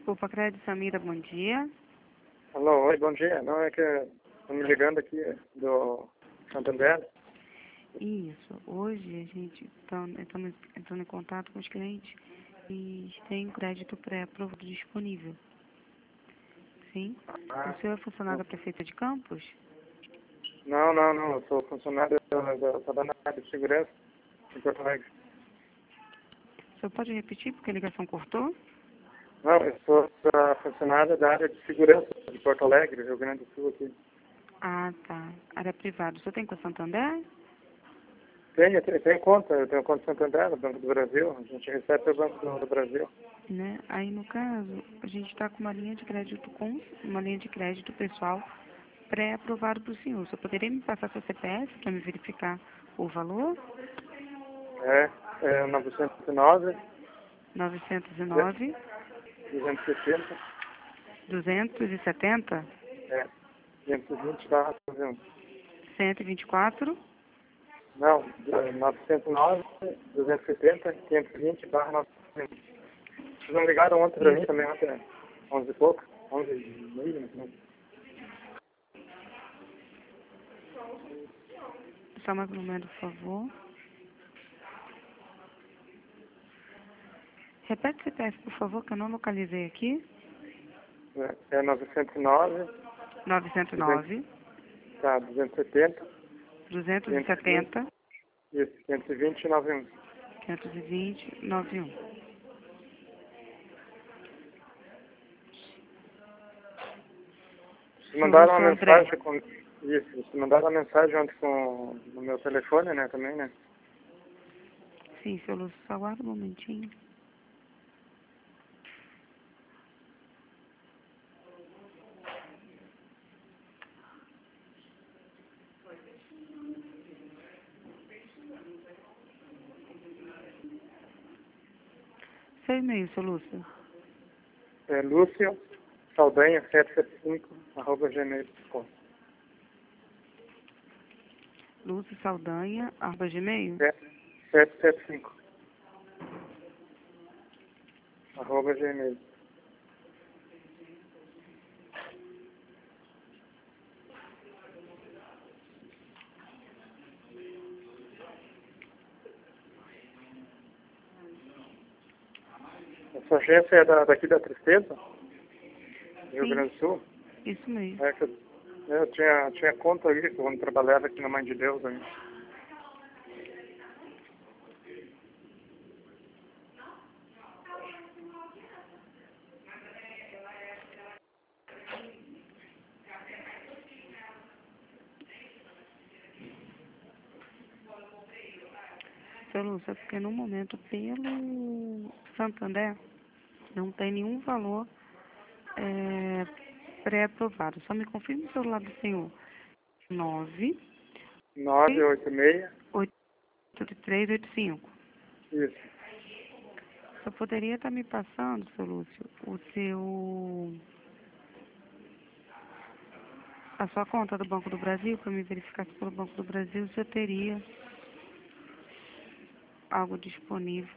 Poupa Crédito, Samira, bom dia. Alô, oi, bom dia. Não, é que estou me ligando aqui do Santander. Isso, hoje a gente estamos entrando em contato com os clientes e tem um crédito pré-aprovado disponível. Sim? O senhor é funcionário da Prefeitura de Campos? Não, eu sou funcionário da área de segurança em Porto Alegre. O senhor pode repetir porque a ligação cortou? Não, eu sou funcionário da área de segurança de Porto Alegre, Rio Grande do Sul aqui. Ah, tá. Área privada. O senhor tem com a Santander? Tenho conta, eu tenho conta Santander, no Banco do Brasil. A gente recebe pelo Banco do Brasil. Né? Aí, no caso, a gente está com uma linha de crédito pessoal pré-aprovado para o senhor. O senhor poderia me passar seu CPF para me verificar o valor? É 909, 909 270, 270 520/91. 124. Não, 909, 270, 520/91. Vocês não ligaram ontem para mim também, ontem, 11 e pouco, 11 e meia, né? Só mais um momento, por favor. Repete o CPF, por favor, que eu não localizei aqui. É 909, 909 tá, 270, 270 isso, 520/91. 520 91. Vocês mandaram uma Sou André. mensagem com isso, vocês mandaram uma mensagem ontem no meu telefone, né, também, né? Sim, seu Lúcio, só aguarda um momentinho. Seu e-mail, seu Lúcio. É Lúcio Saldanha 775 @gmail.com. Lúcio Saldanha, @gmail. 775 @gmail. Essa agência é daqui da Tristeza, Rio Sim, Grande do Sul. isso mesmo. É que eu tinha conta ali quando trabalhava aqui na Mãe de Deus ainda. Seu Lúcio, é porque no momento, pelo Santander, não tem nenhum valor pré-aprovado. Só me confirme o celular do senhor. 9 986, 8385. isso. Só poderia estar me passando, seu Lúcio, a sua conta do Banco do Brasil, para me verificar se pelo Banco do Brasil você teria algo disponível.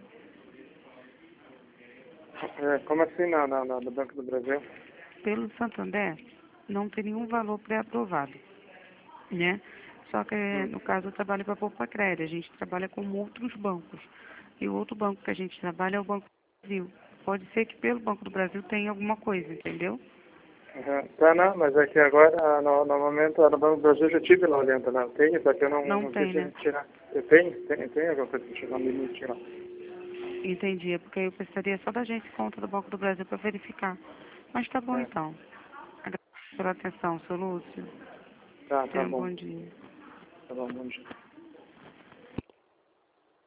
Como assim no Banco do Brasil? Pelo Santander, não tem nenhum valor pré-aprovado, né? Só que, no caso, eu trabalho para a Poupa Crédito, a gente trabalha com outros bancos. E o outro banco que a gente trabalha é o Banco do Brasil. Pode ser que pelo Banco do Brasil tenha alguma coisa, entendeu? Tá, não, mas é que agora, no momento, no Banco do Brasil, eu já tive lá dentro, né? Tenho, só que eu não Não tem, quis né? tirar. Eu tenho alguma coisa que chama limite lá. Entendi, é porque eu precisaria só da gente conta do Banco do Brasil para verificar. Mas tá bom, É. então. Agradeço pela atenção, seu Lúcio. Tá Tenha um bom. bom dia. Tá bom, bom dia.